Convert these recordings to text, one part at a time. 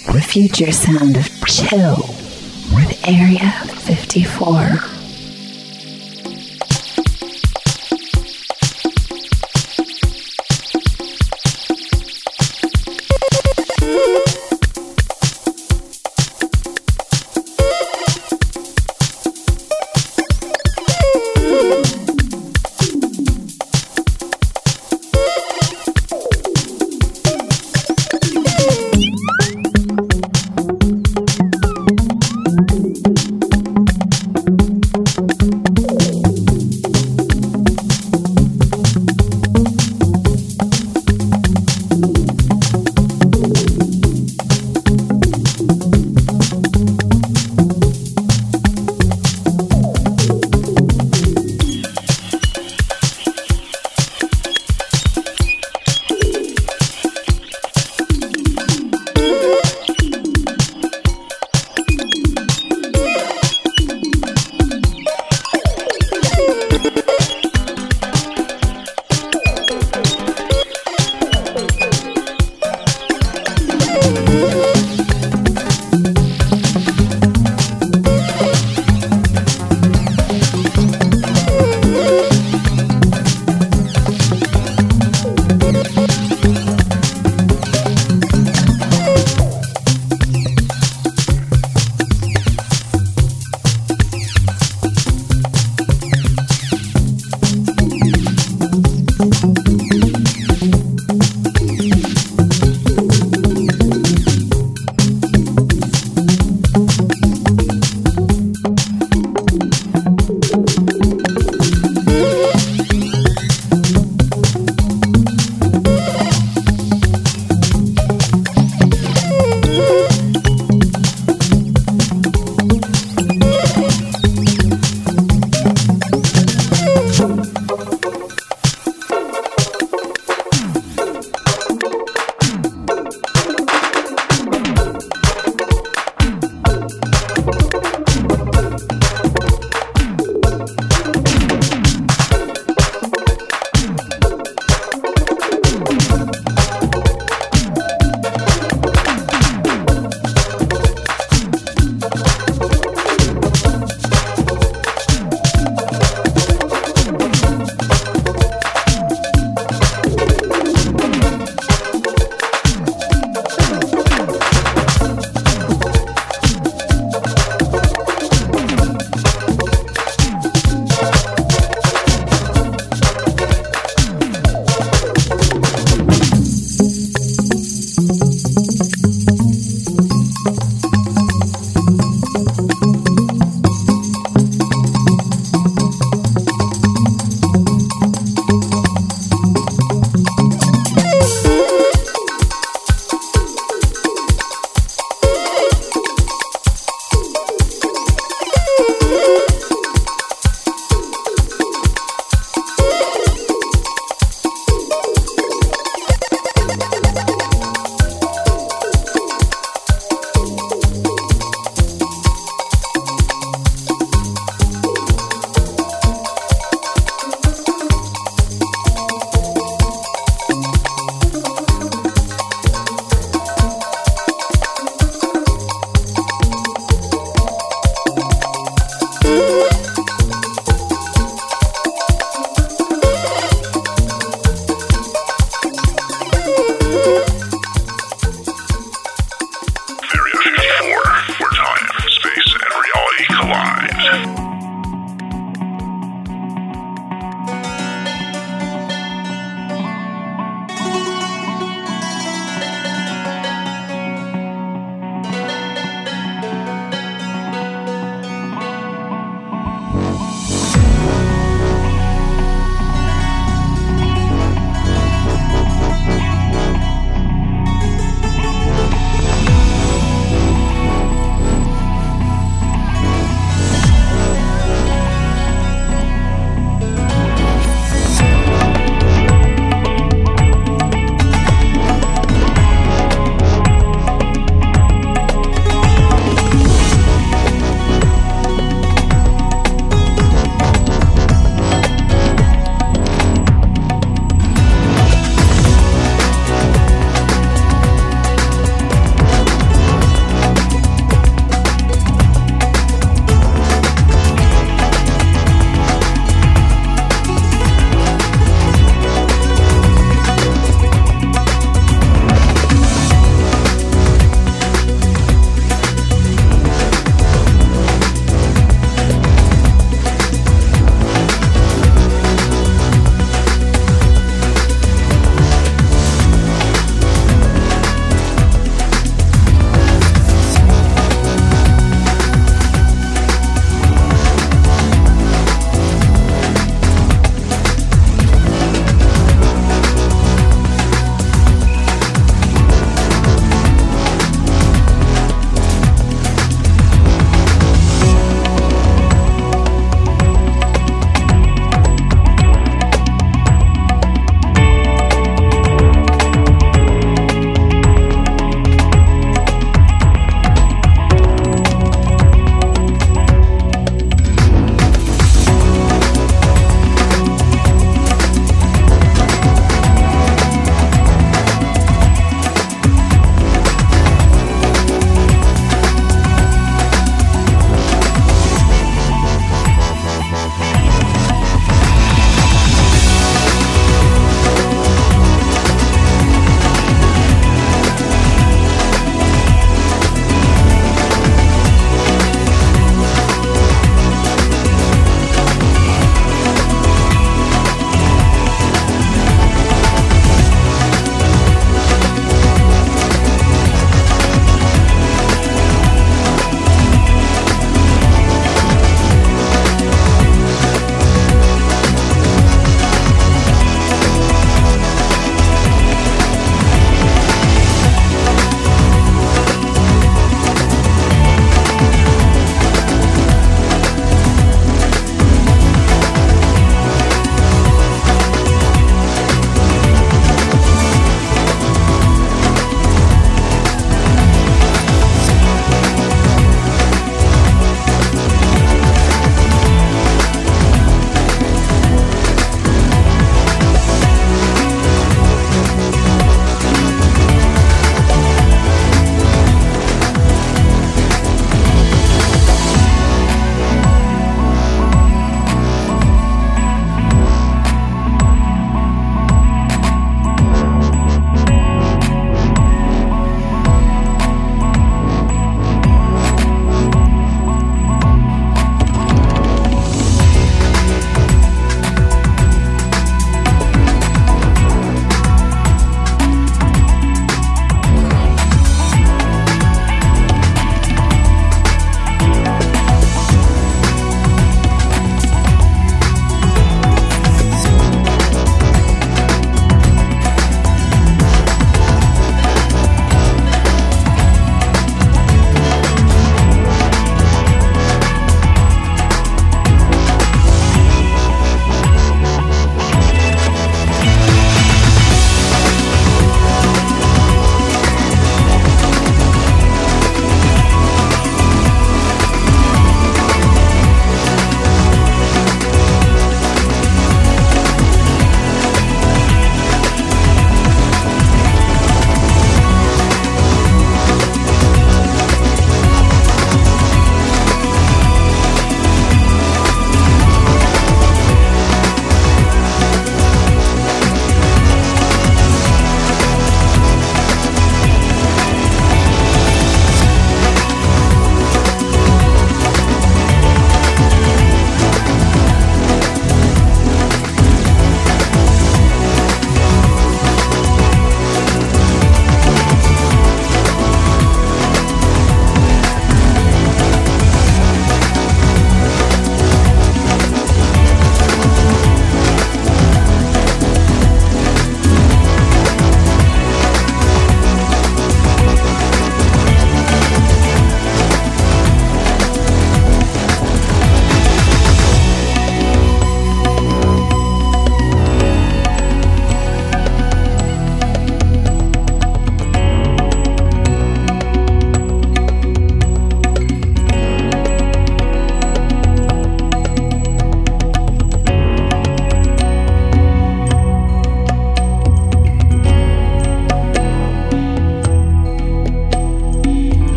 The future sound of chill with Area 54.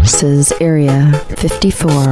versus Area 54.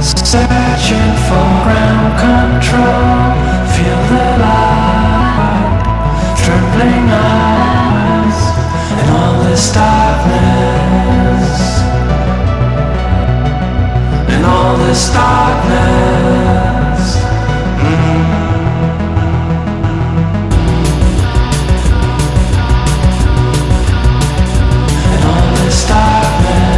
Searching for ground control. Feel the light, trembling eyes, and all this darkness, and all this darkness. And all this darkness.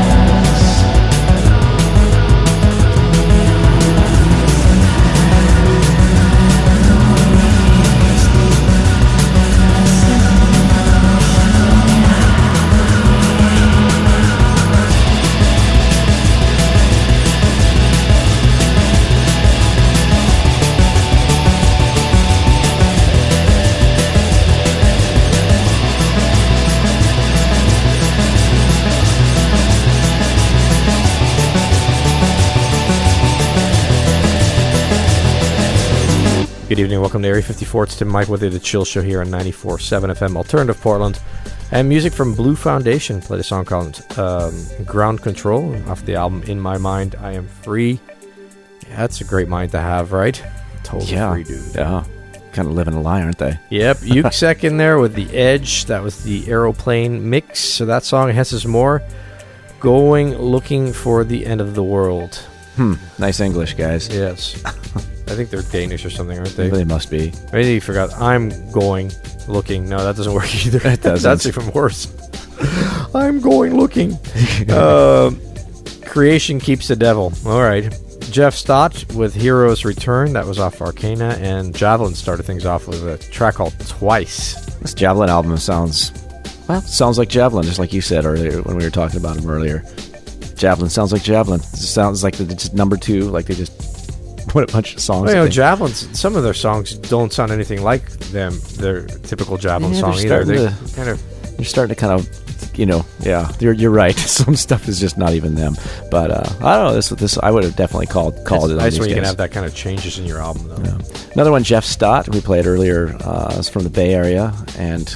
Good evening, welcome to Area 54. It's Tim Mike with you, the Chill Show here on 94.7 FM, Alternative Portland. And music from Blue Foundation. Played a song called Ground Control off the album In My Mind, I Am Free. Yeah, that's a great mind to have, right? Totally free, dude. Yeah, kind of living a lie, aren't they? Yep, Yuksek in there with The Edge. That was the Aeroplane mix. So that song, Hesses More, Going Looking for the End of the World. Nice English, guys. Yes. I think they're Danish or something, aren't they? They must be. Maybe you forgot. I'm going looking. No, that doesn't work either. It doesn't. That's even worse. I'm going looking. Creation keeps the devil. All right. Jeff Stott with Heroes Return. That was off Arcana. And Javelin started things off with a track called Twice. This Javelin album sounds like Javelin, just like you said earlier when we were talking about him earlier. Javelin sounds like Javelin. It just sounds like it's just number two, like they just put a bunch of songs. Well, Javelins, some of their songs don't sound anything like their typical Javelin song either. You're starting to kind of, you're right. Some stuff is just not even them. But I don't know. This I would have definitely called it. Nice when you can have that kind of changes in your album, though. Yeah. Another one, Jeff Stott, we played earlier, is from the Bay Area, and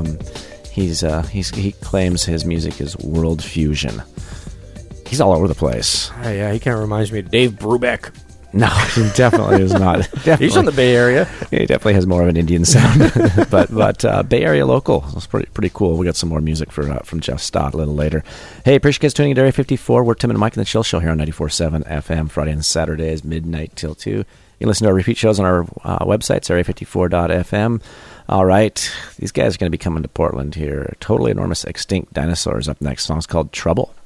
he claims his music is world fusion. He's all over the place. Yeah, he kind of reminds me of Dave Brubeck. No, he definitely is not. Definitely. He's from the Bay Area. Yeah, he definitely has more of an Indian sound, but Bay Area local. It's pretty cool. We got some more music from Jeff Stott a little later. Hey, appreciate you guys tuning in to Area 54. We're Tim and Mike in the Chill Show here on 94.7 FM, Friday and Saturdays, midnight till 2. You can listen to our repeat shows on our websites, area54.fm. All right, these guys are going to be coming to Portland here. Totally Enormous Extinct Dinosaurs up next. The song's called Trouble.